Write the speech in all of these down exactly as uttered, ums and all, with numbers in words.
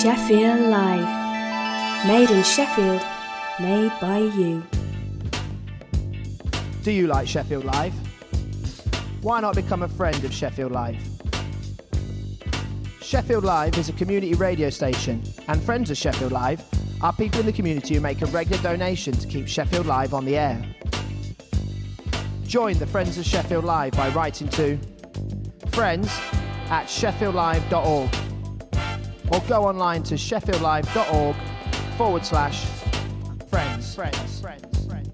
Sheffield Live. Made in Sheffield, made by you. Do you like Sheffield Live? Why not become a friend of Sheffield Live? Sheffield Live is a community radio station, and friends of Sheffield Live are people in the community who make a regular donation to keep Sheffield Live on the air. Join the Friends of Sheffield Live by writing to friends at sheffield live dot org or go online to sheffield live dot org forward slash friends. Friends. Friends. Friends.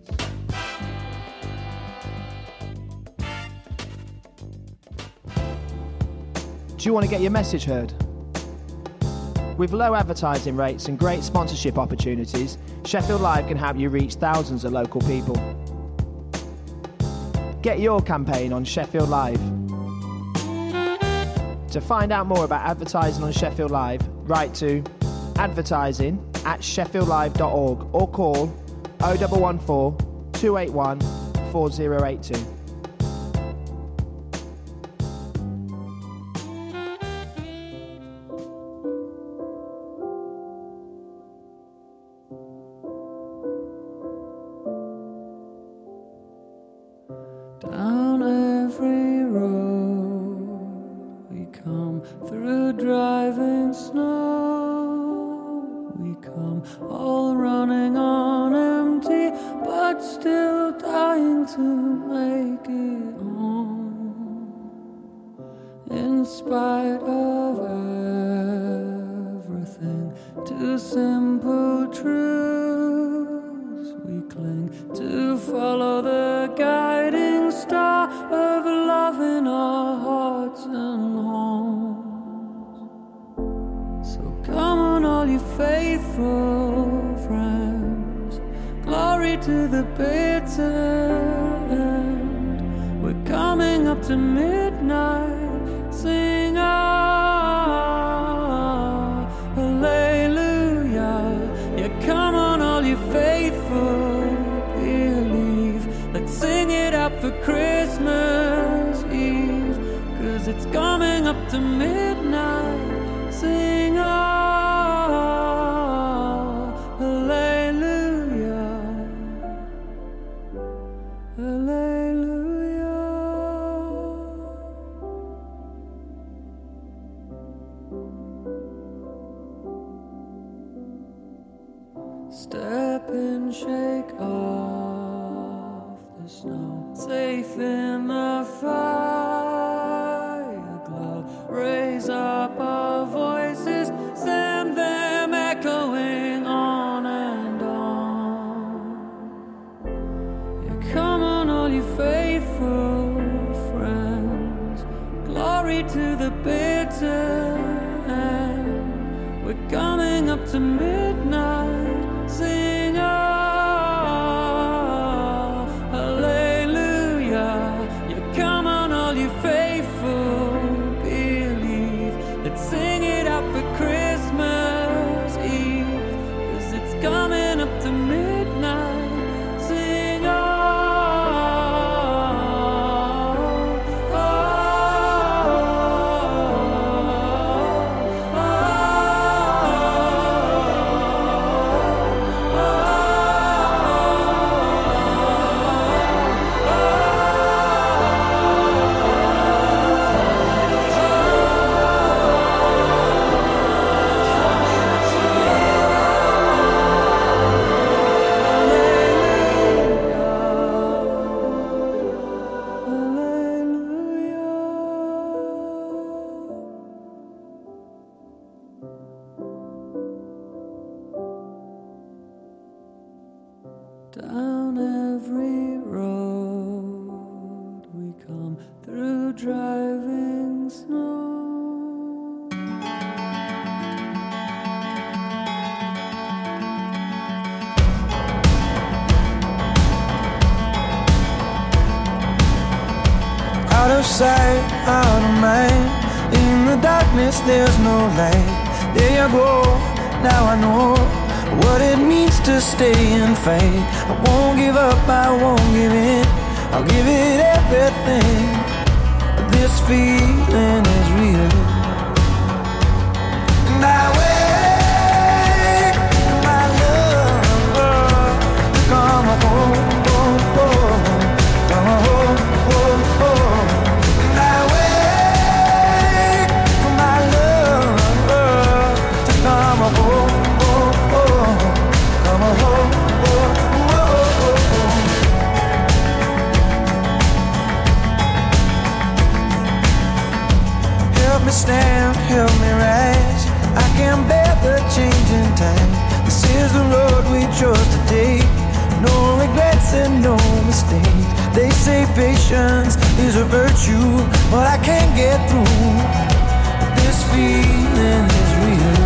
Do you want to get your message heard? With low advertising rates and great sponsorship opportunities, Sheffield Live can help you reach thousands of local people. Get your campaign on Sheffield Live. To find out more about advertising on Sheffield Live, write to advertising at sheffield live dot org or call oh one one four, two eight one, four oh eight two. Down every road we come, through driving snow we come, all running on empty, but still dying to make it home. In spite of everything, to simple truths we cling, to follow the guiding star of love in our hearts and homes. So come on, all you faithful friends, glory to the bitter end. We're coming up to midnight, sing ah, hallelujah. Yeah, come on, all you faithful, believe. Let's sing it out for Christmas Eve, 'cause it's coming up to midnight. Sing ah, hallelujah, hallelujah. Step in, shake off the snow, safe in the fire glow. Raise up our voices, send them echoing on and on. Yeah, come on, all you faithful friends, glory to the bitter end. We're coming up to midnight, sing ah, hallelujah. Yeah, come on, all you faithful, believe. Let's sing it out for Christmas Eve, 'cause it's coming up to midnight. Sing ah, ah, down every road we come, through driving snow. Out of sight, out of mind, in the darkness there's no light. There you go, now I know what it means to stay and fight. I won't give up, I won't give in, I'll give it everything. This feeling is real, and I will patience is a virtue, but I can't get through. This feeling is real.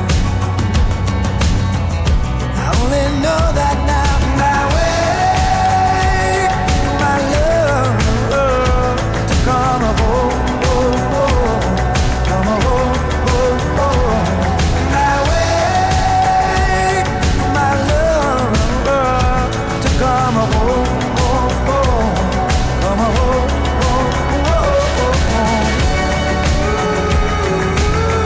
I only know that now. My way, my love, to come home, oh, oh, come home, oh, oh. My way, my love, to come home. Come on, oh, oh, oh, oh, oh.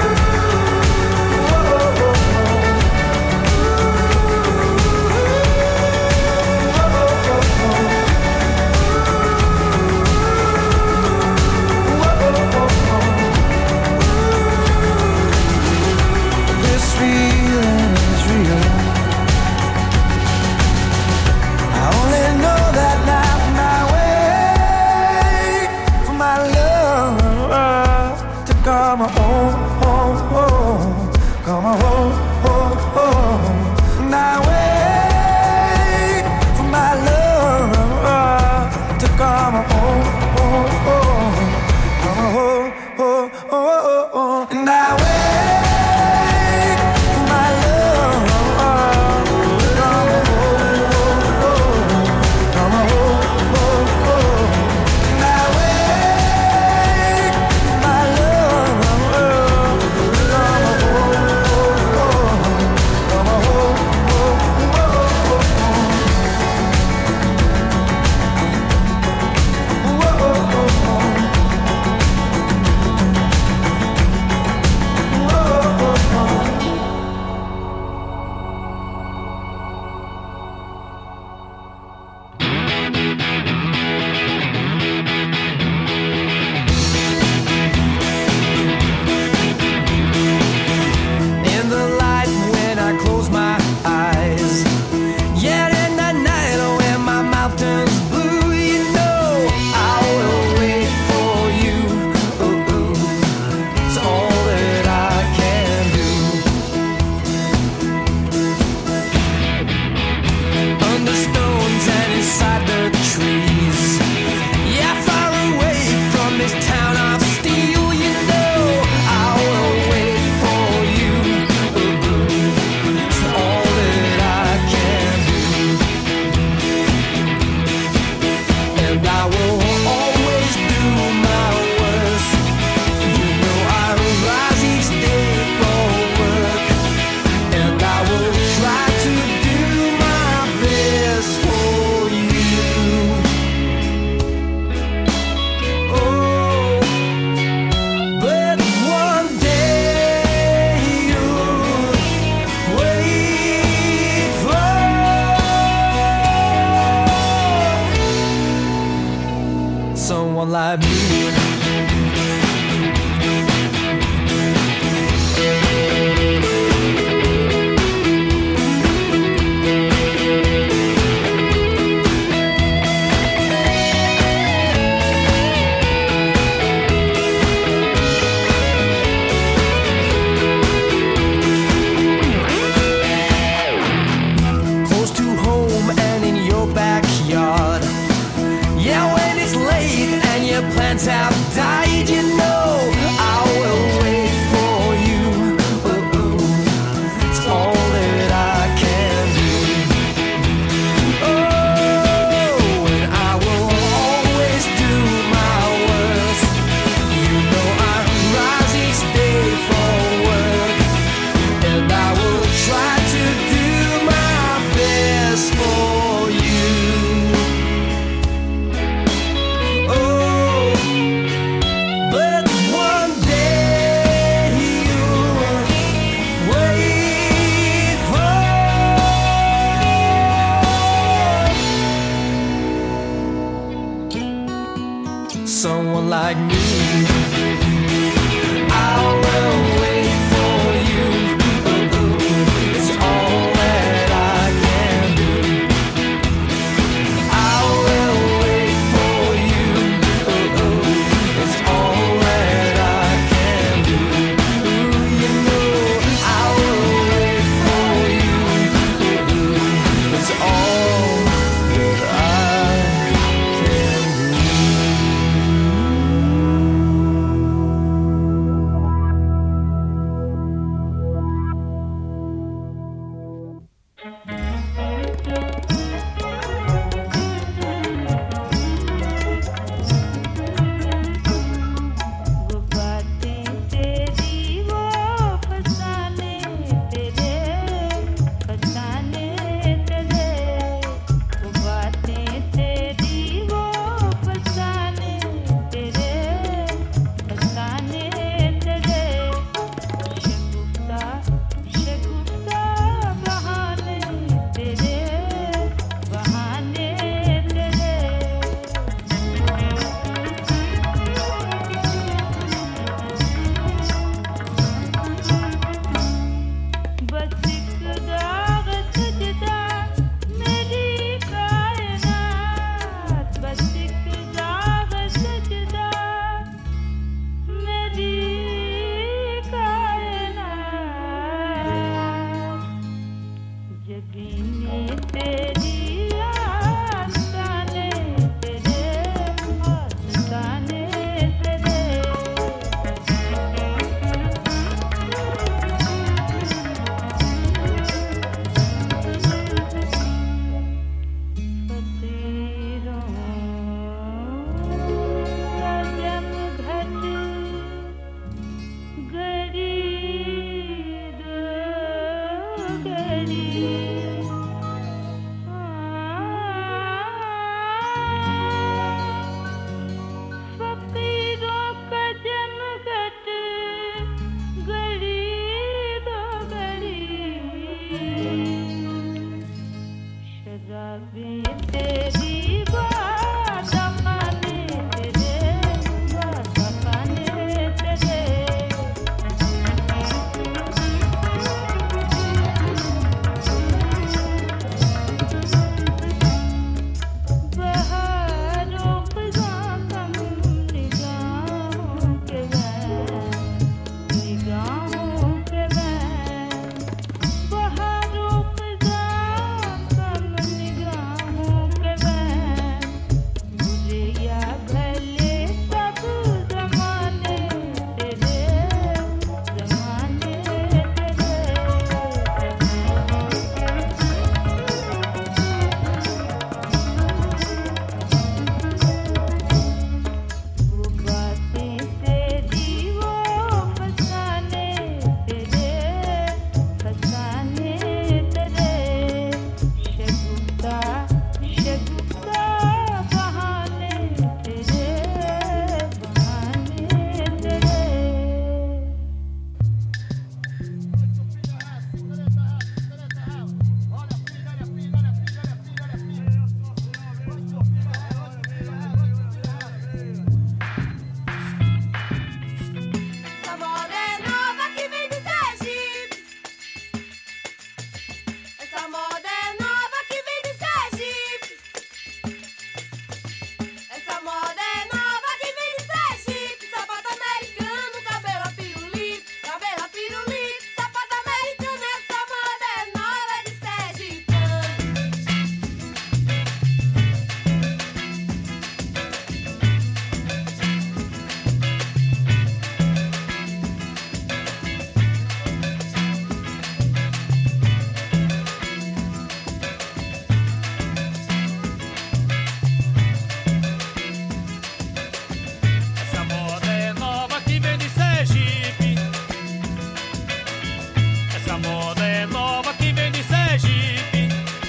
Essa moda é nova que vem de Sergipe.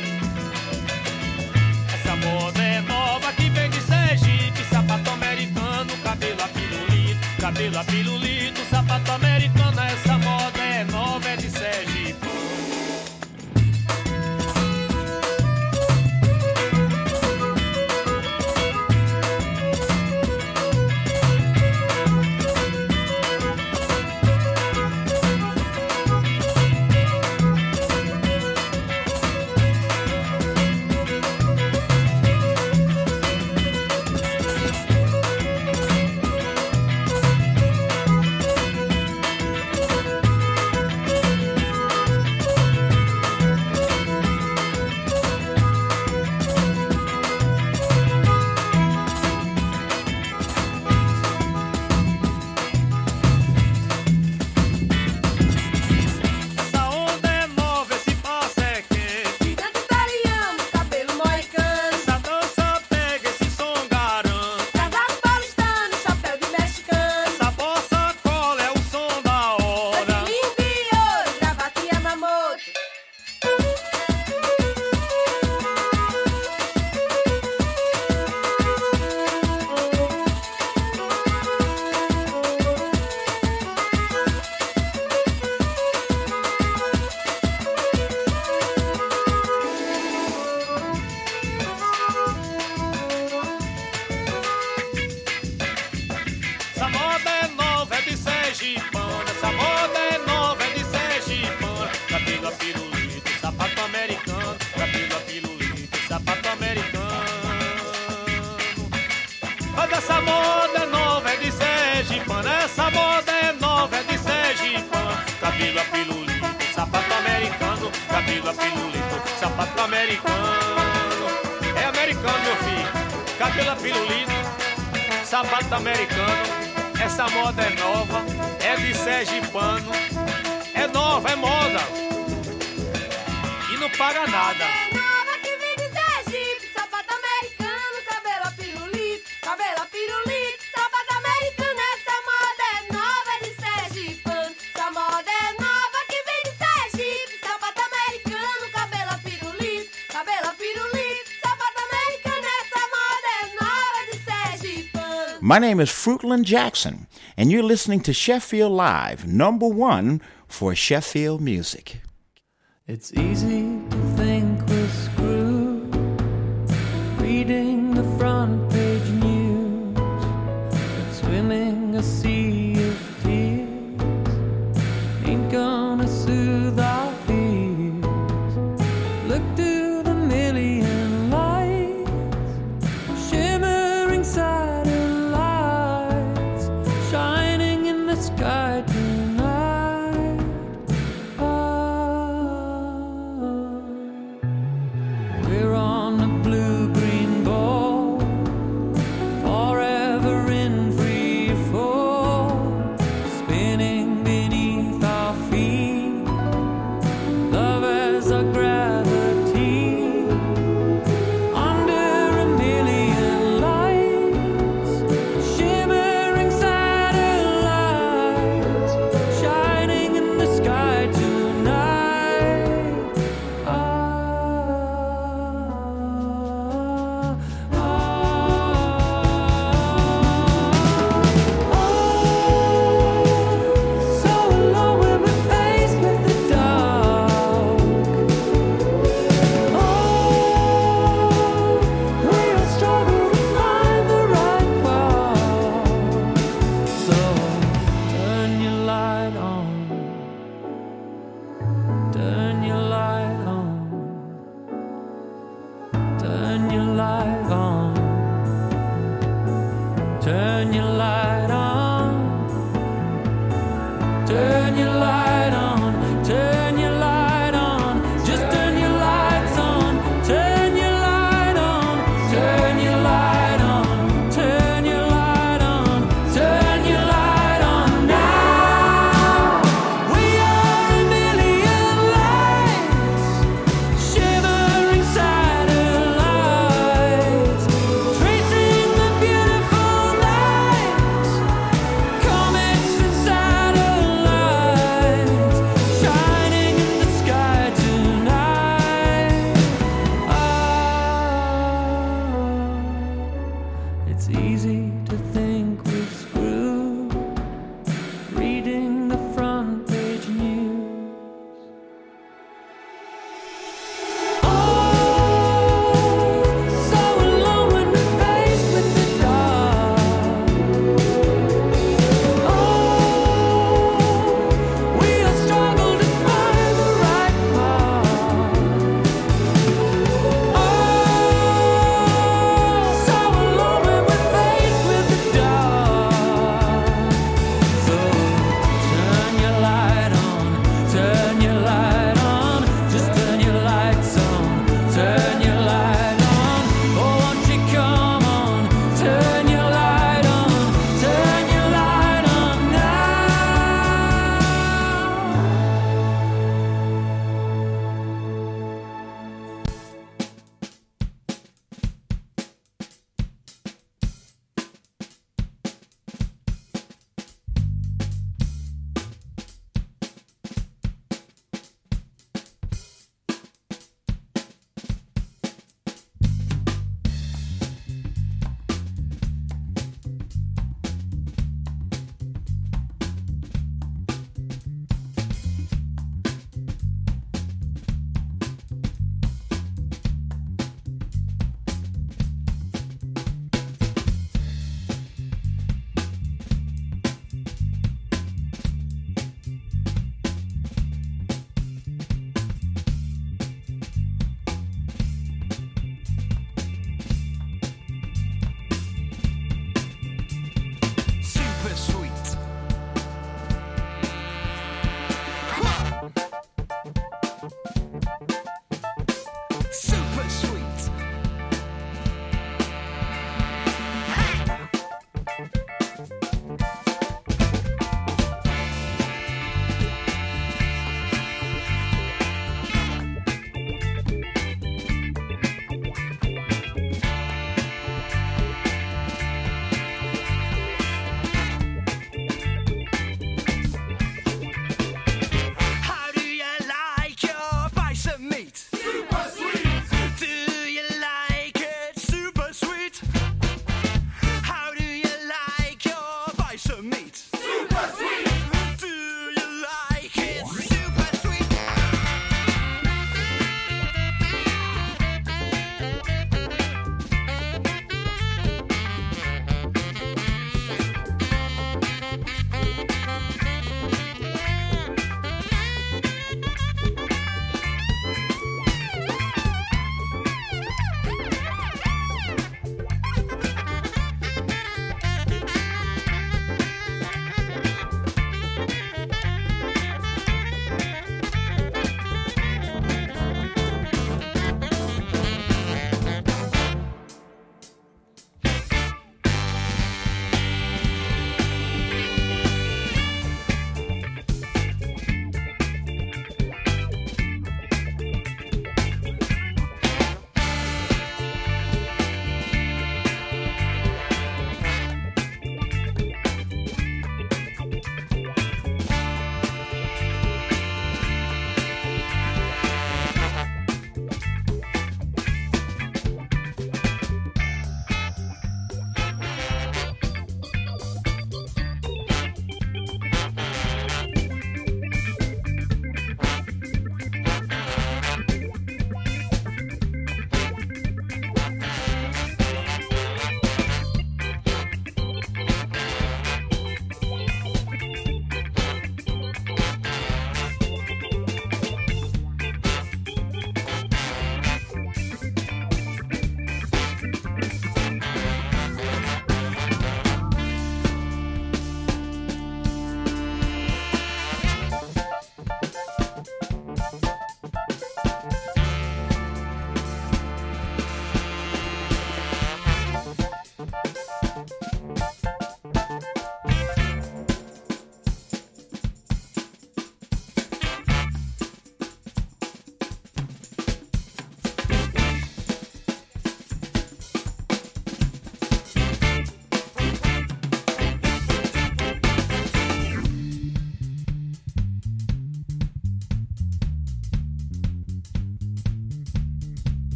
Essa moda é nova que vem de Sergipe. Sapato americano, cabelo a pirulito, cabelo a pirulito, sapato americano. Essa moda é nova, é de Sergipe. Sapato americano, essa moda é nova, é de sergipano. É nova, é moda e não paga nada. É nova que vem de Sergipe. Sapato americano, cabelo a pirulito, cabelo a pirulito, sapato americano. Essa moda é nova, é de sergipano. Essa moda é nova que vem de Sergipe. Sapato americano, cabelo a pirulito, cabelo a pirulito, sapato americano. Essa moda é nova, de sergipano. My name is Fruitland Jackson, and you're listening to Sheffield Live, number one for Sheffield music. It's easy to think we're screwed, reading the front page news, but swimming a sea of tears ain't gonna soothe our fears. Look to the million lights, shimmering satellites, shining in the sky tonight. Ah.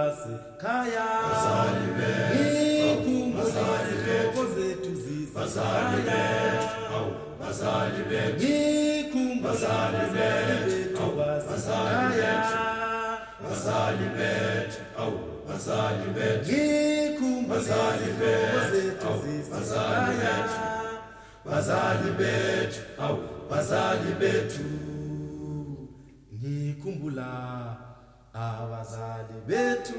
basekhaya bazali bethu bazali bethu zethu bazali bethu awu bazali bethu bazali bethu bazali bethu bazali bethu awu bazali bethu bazali bethu awu bazali bethu bazali bethu awu bazali bethu ngikhumbula abazali bethu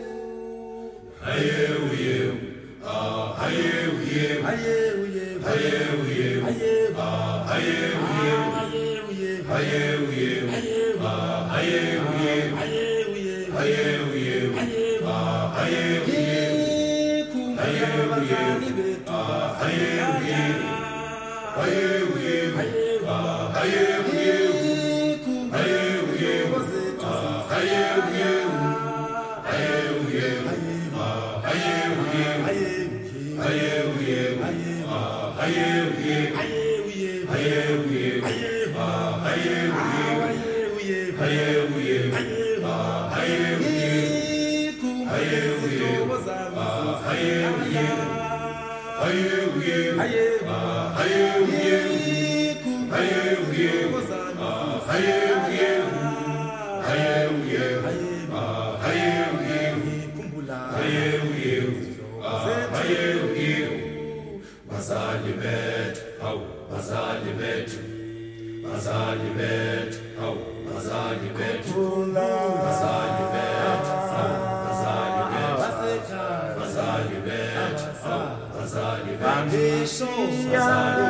hayewu yewu ah hayewu yewu hayewu yewu hayewu yewu ah hayewu yewu hayewu yewu ah hayewu yewu hayewu yewu hayewu yewu ah hayewu yewu hayewu yewu ah hayewu yewu hayewu yewu ah hayewu yewu hayewu yewu ah hayewu yewu hayewu yewu ah hayewu yewu hayewu yewu ah hayewu yewu hayewu yewu ah hayewu yewu hayewu yewu ah hayewu yewu hayewu yewu ah hayewu yewu hayewu yewu ah hayewu yewu hayewu yewu ah hayewu yewu hayewu yewu ah hayewu yewu hayewu yewu ah hayewu yewu bazali bethu awu bazali bethu bazali bethu awu bazali bethu bazali bethu awu bazali bethu bazali bethu awu bazali bethu bazali bethu awu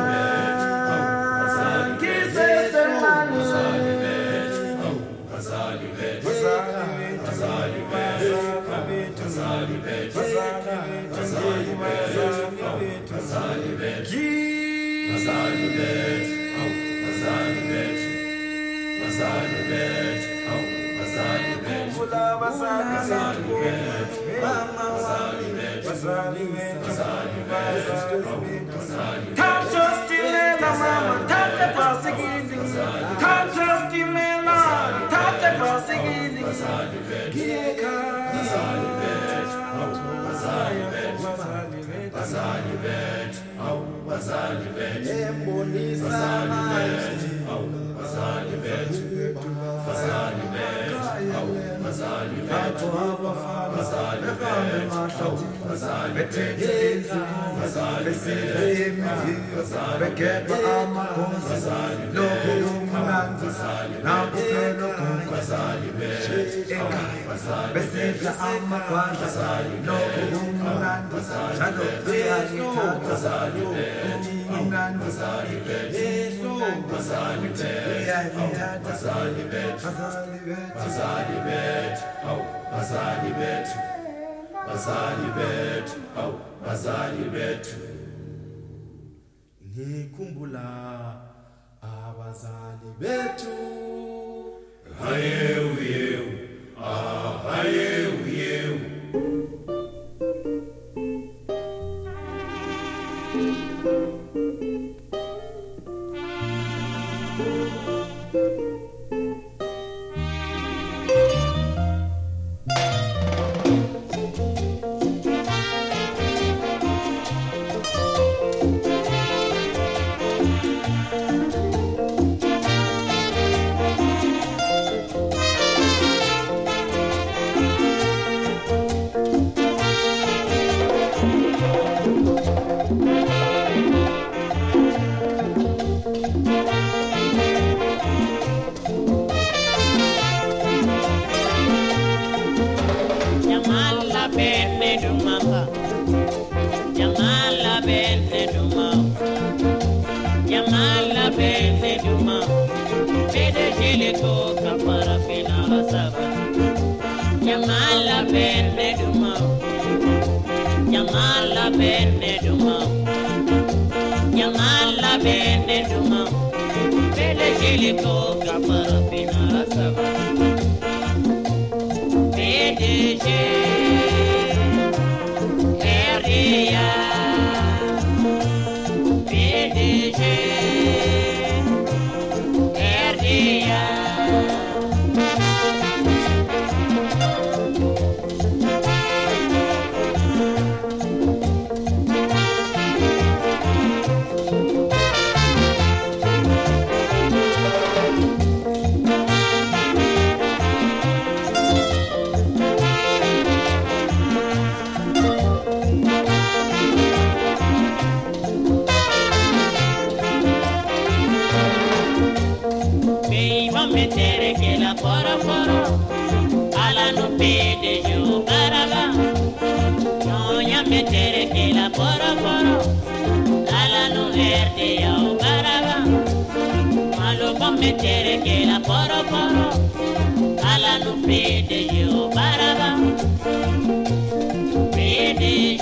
bazali bethu bazali bethu awu bazali bethu bazali bethu bazali bethu bazali bethu awu bazali bethu bazali bethu awu bazali bethu bazali bethu awu bazali bethu bazali bethu mama bazali bethu bazali bethu bazali bethu awu bazali bethu can't just delay la mama can't the passing can't just delay la can't the passing bazali bethu bazali bethu awu bazali bethu bazali bethu awu bazali bethu embonisa manje awu bazali bethu bazali bethu awu bazali bethu bazali bethu awu bazali bethu bazali bethu bazali bethu amakhonzi lokumnandi nakuphela bazali bethu besidla amagwadla lokumnandi njalo uyangithanda bazali bethu bazali bethu bazali bethu bazali bethu bazali bethu awu bazali bethu bazali bethu awu bazali bethu ngikhumbula abazali bethu hayewu yewu ah hayewu yewu Yeah. mettere che la poro poro alla non vede io baraba vede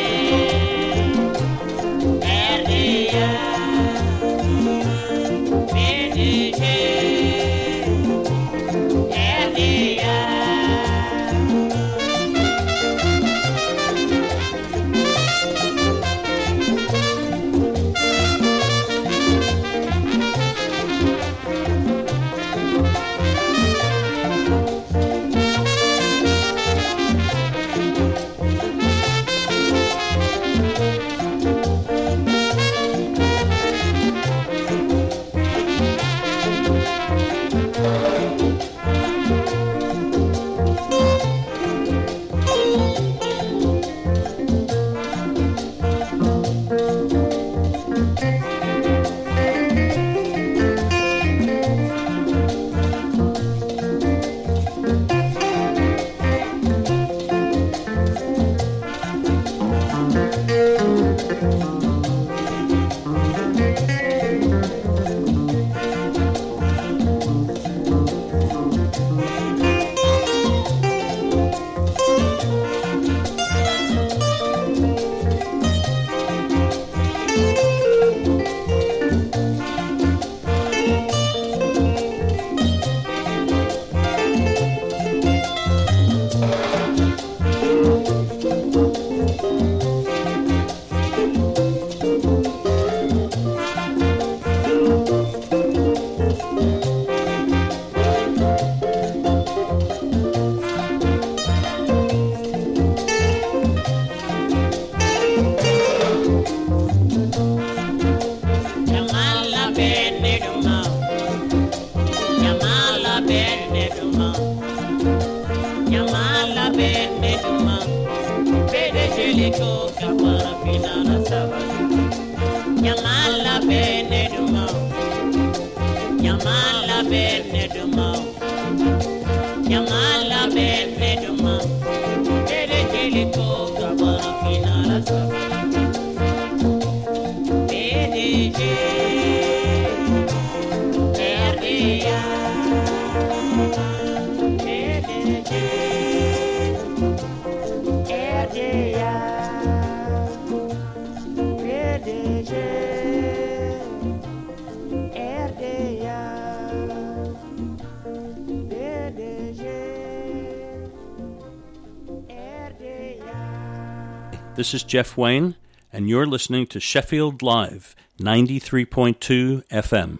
This is Jeff Wayne, and you're listening to Sheffield Live, ninety-three point two F M.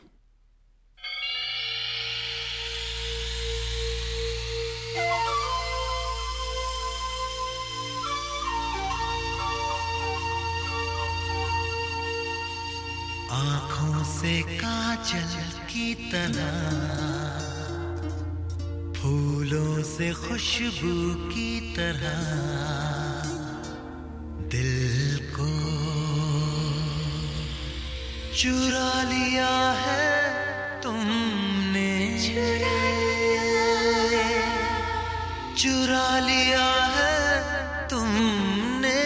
आँखों से काजल की तरह फूलों से खुशबू की तरह दिल को चुरा लिया है तुमने चुरा लिया है तुमने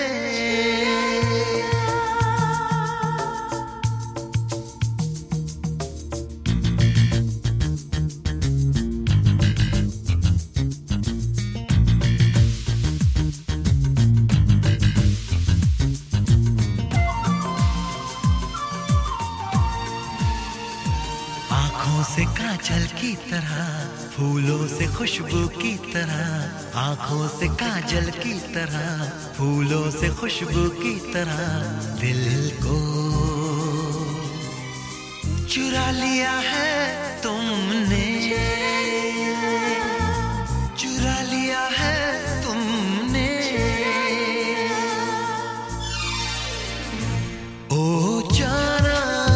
से काजल की तरह फूलों से खुशबू की तरह आँखों से काजल की तरह फूलों से खुशबू की तरह दिल को चुरा लिया है तुमने चुरा लिया है तुमने ओ जाना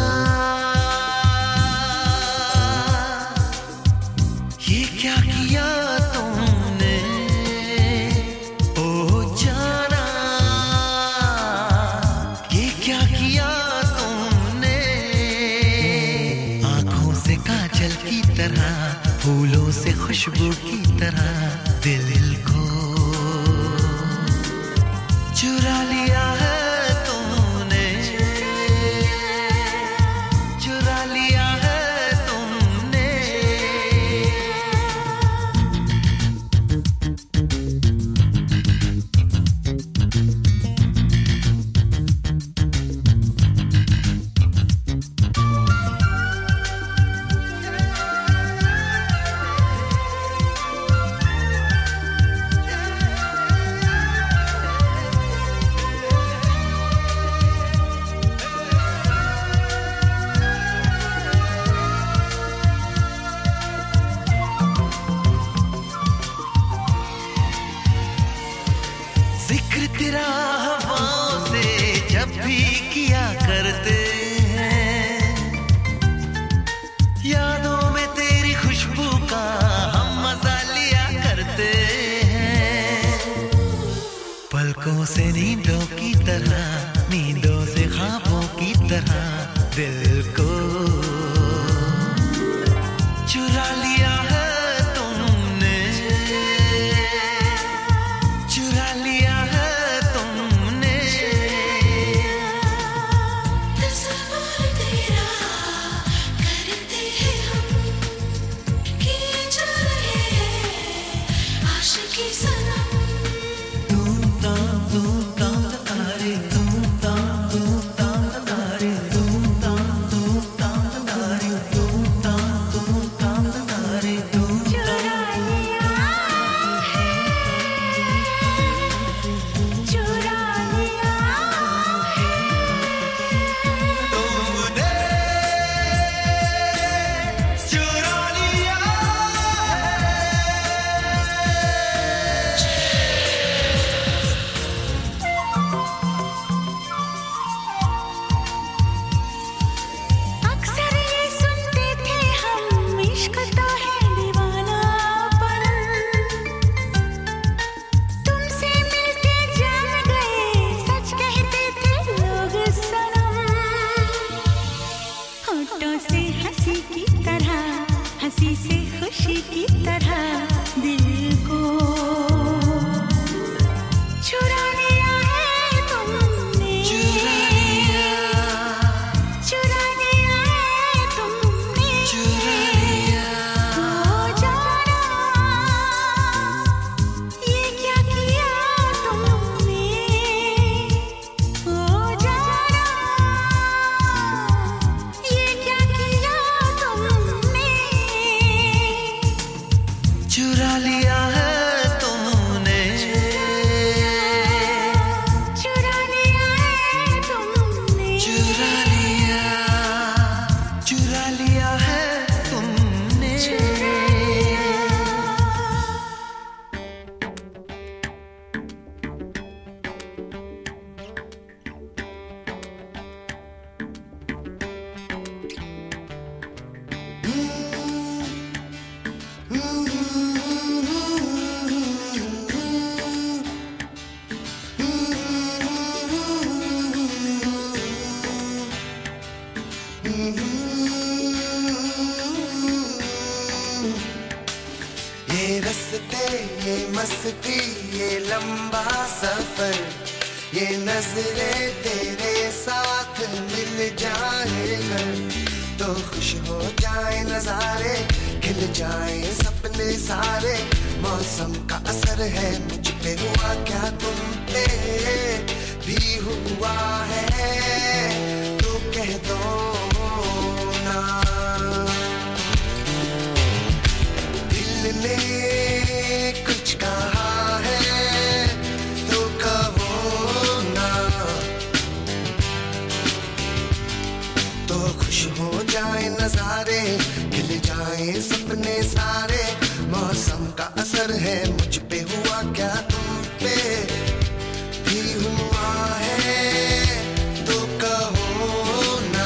क्या किया तुमने ओ जाना ये क्या किया तुमने आँखों से काजल की तरह फूलों से खुशबू की तरह दिल को चुरा लिया है तुमने चुरा लिया है तुमने जिक्र तेरा हवाओं से जब भी किया करते हैं, यादों में तेरी खुशबू का हम मजा लिया करते हैं। पलकों से नींदों की तरह, नींदों से ख्वाबों की तरह दिल को चुरा लिया है तुमने, चुरा लिया है तुमने। तस्वीर तेरा करते हैं हम, किए जा रहे हैं आशिकी सनम। तू ताम तू ताम तारे, तू ताम तू ताम तारे, तू ताम तू ताम तारे, तू ताम तू ताम तारे, तू चुरा लिया है, चुरा लिया है, तुमने चुरा लिया अक्सर ये सुनते थे हम, इश्क तो है दीवानापन। तुमसे मिलके जान गए, सच कहते थे लोग सनम। होठों से हंसी की तरह, हंसी से खुशी की तरह दिल को चुरा लिया है तुमने, चुरा लिया, चुरा लिया है तुमने, चुरा लिया। हो जाना ये क्या किया तुमने, हो जाना ये क्या किया तुमने, चुरा लिया है तुमने, चुरा लिया है तुमने, चुरा लिया, चुरा लिया है तुमने। ये रस्ते ये मस्ती ये लंबा सफर, ये नजरें तेरे साथ मिल जाए कर, तो खुश हो जाए नजारे, खिल जाए सपने सारे। मौसम का असर है मुझ पे, हुआ क्या तुम पे भी हुआ है, तो कह दो ना। दिल ने कुछ कहा है तो कहो ना, तो खुश हो जाए नजारे, खिल जाए सपने सारे। मौसम का असर है मुझ पे, हुआ क्या तुम पे भी हुआ है, तो कहो ना।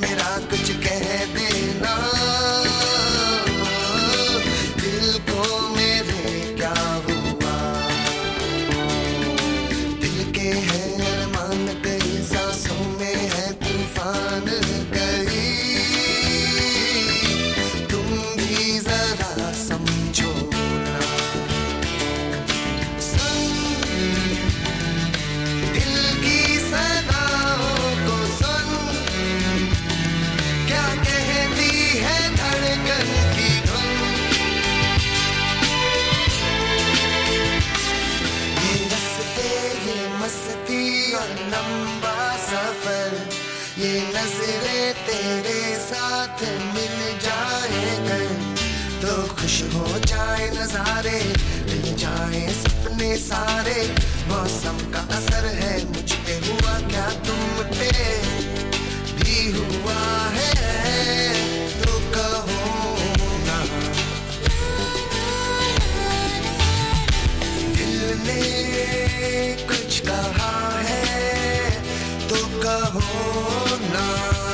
मेरा कुछ कह देना दिल को मेरे क्या हुआ दिल के है अरमान कई सांसों में है तूफान कई तुम भी जरा समझो ना सुन दिल की सदाओं को सुन क्या कहती है धड़कन की धुन ये रस्ते ये मस्ती और लंबा सफर ये नजरें तेरे साथ मिल जाए कर तो खुश हो जाए नजारे मिल जाए सपने सारे मौसम का असर है मुझ पे हुआ क्या तुम पे भी हुआ है तो कहो ना दिल ने कुछ कहा है तो कहो ना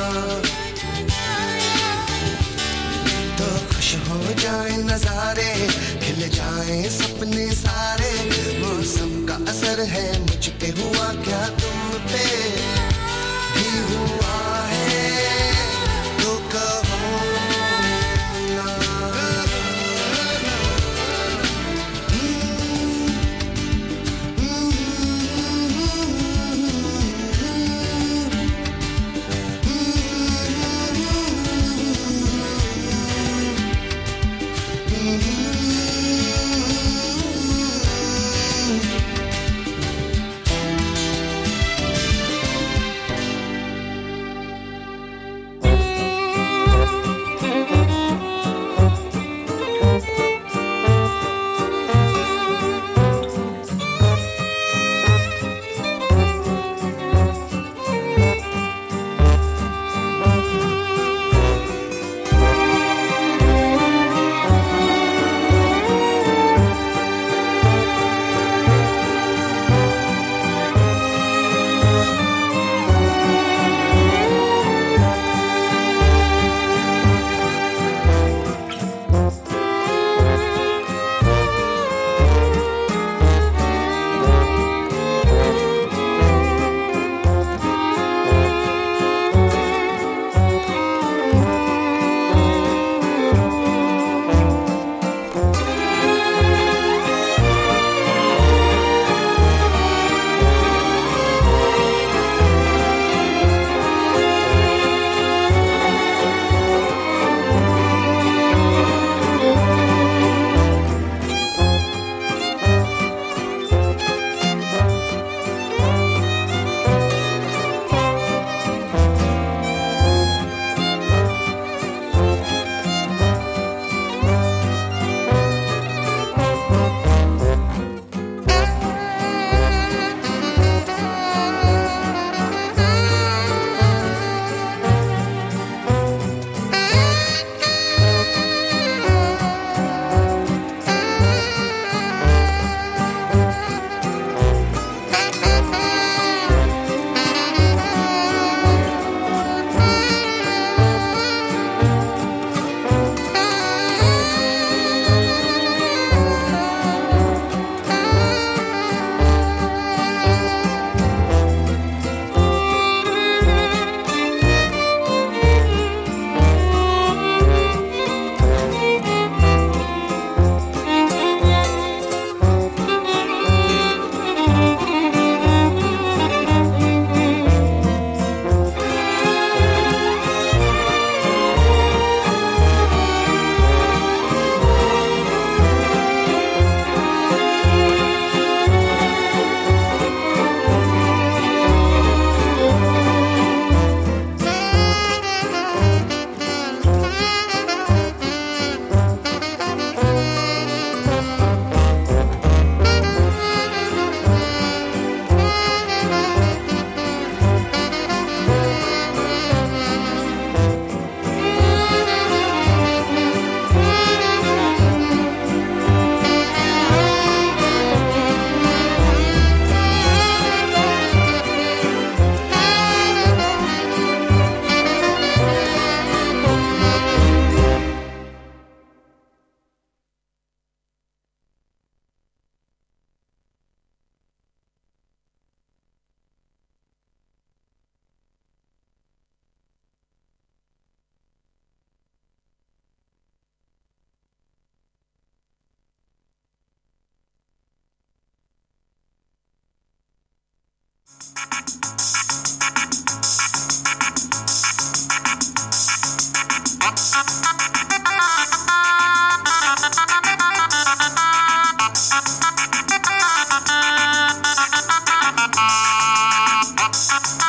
तो खुश हो जाए नजारे खिल जाए सपने सारे मौसम का असर है मुझ पे हुआ क्या तुम पे भी हुआ है तो कहो ना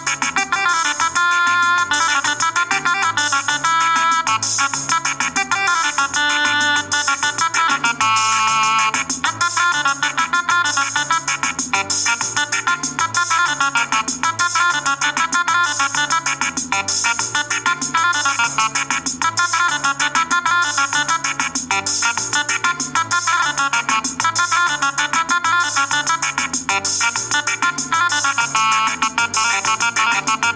Thank you.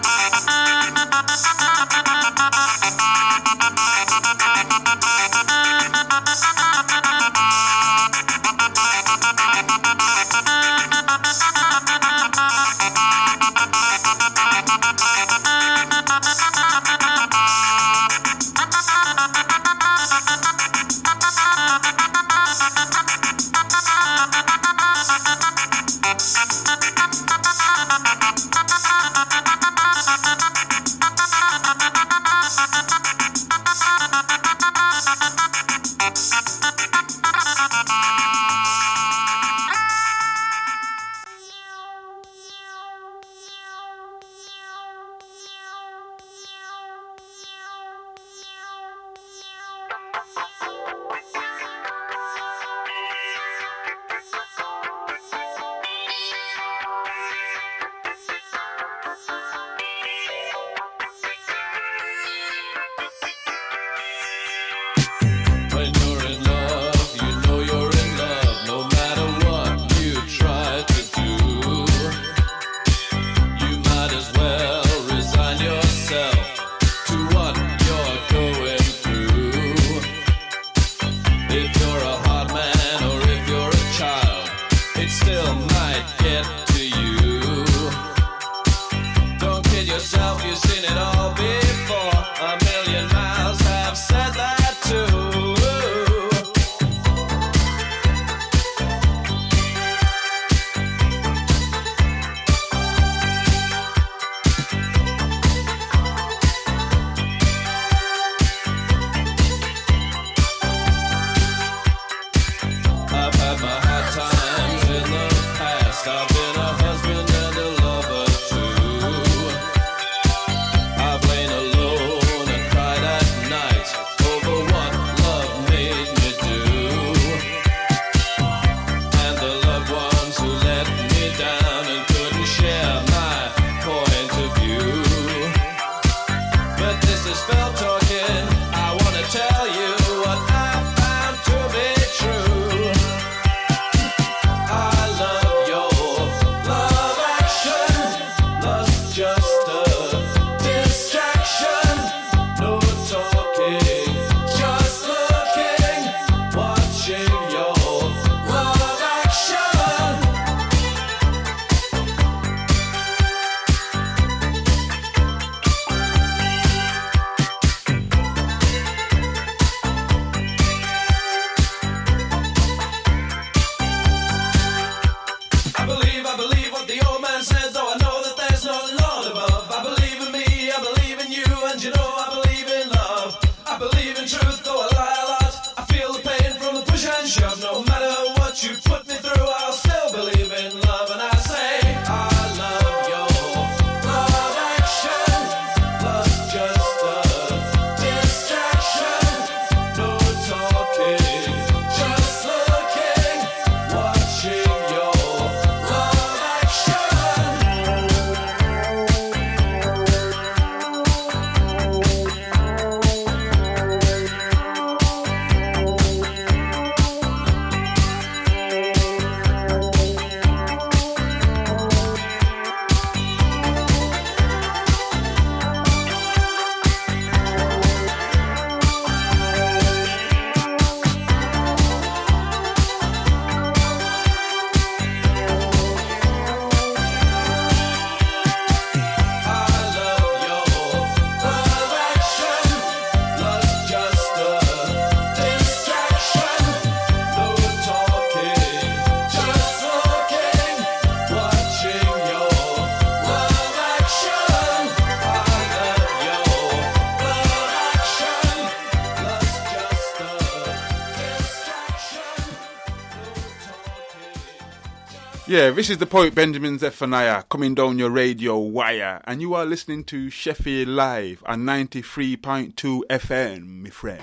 Yeah, this is the poet Benjamin Zephaniah coming down your radio wire, and you are listening to Sheffield Live on ninety-three point two F M, my friend.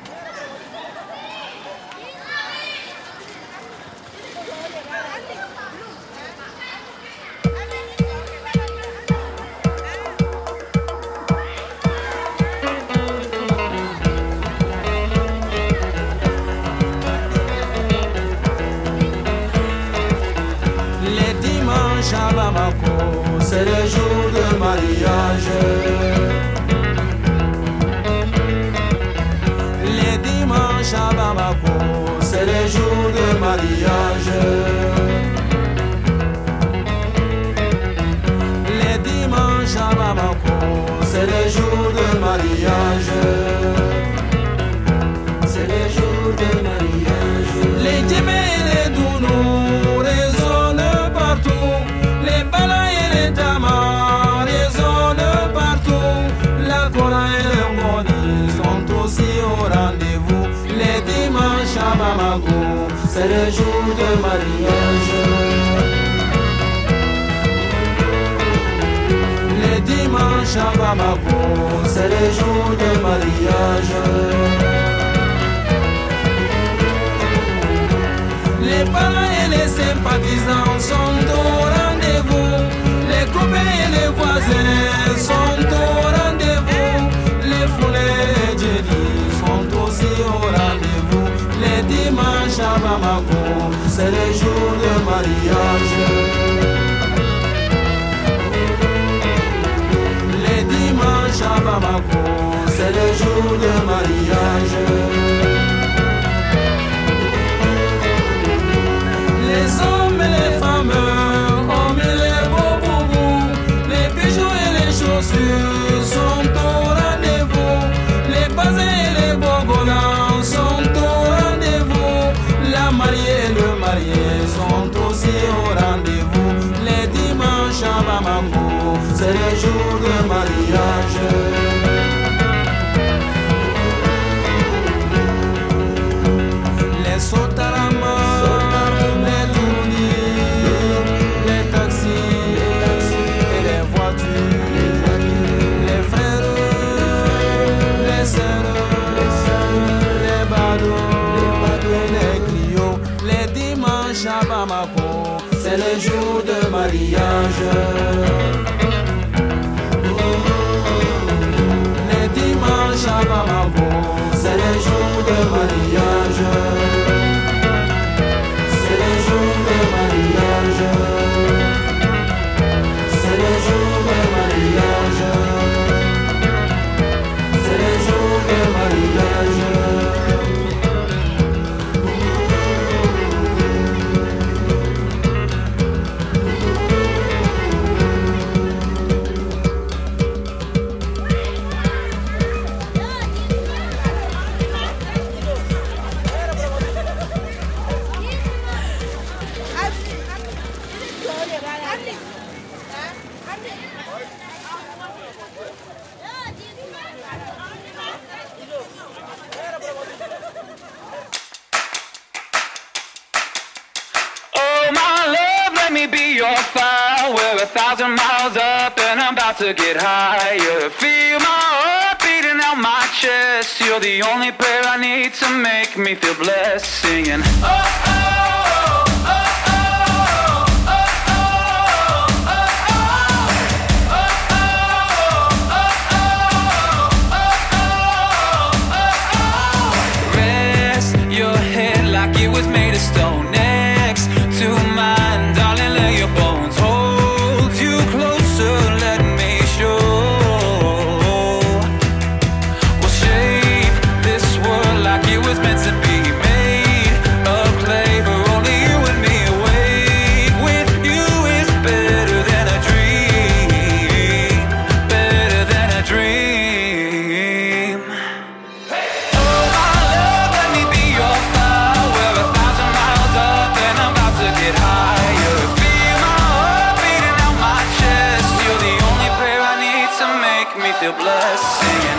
À Bamako, c'est le jour de mariage. Les dimanches à Bamako, c'est le jour de mariage. Les dimanches à Bamako, c'est le jour de mariage. C'est le jour de mariage. Les djemés et les dounous résonnent partout. Les balas et les tamas résonnent partout. La Kora et le Ngoni sont aussi au rendez-vous. Les dimanches à Bamako, c'est le jour de mariage. Les dimanches à Bamako, c'est le jour de mariage. Les parents et les sympathisants sont au rendez-vous. Les copains et les voisins sont au rendez-vous. Les foulées et les djélis sont aussi au rendez-vous. Les dimanches à Bamako, c'est le jour de mariage. Les dimanches à Bamako, c'est le jour de mariage. Les hommes et les femmes ont mis les beaux boubous. Les bijoux et les chaussures sont au rendez-vous. Les bazins et les bogolans sont au rendez-vous. La mariée et le marié sont aussi au rendez-vous. Les dimanches à Bamako, c'est le jour de mariage. Les Sotarama, les Tounis, les taxis, et les voitures, les frères, les sœurs, les badauds, les Clio. Les dimanches à Bamako, c'est le jour de mariage. Les dimanches à Bamako, c'est le jour de mariage. C'est le jour de mariage. C'est le jour de mariage. C'est le jour de mariage. A thousand miles up and I'm about to get higher. Feel my heart beating out my chest. You're the only prayer I need to make me feel blessed. Singing, oh, oh, oh, oh, oh, oh, oh, oh, oh. Rest your head like it was made of stone. Next to mine, darling, lay your bones. Feel blessed singing.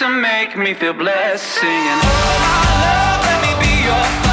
to make me feel blessed. Singing, oh my love, let me be your fire.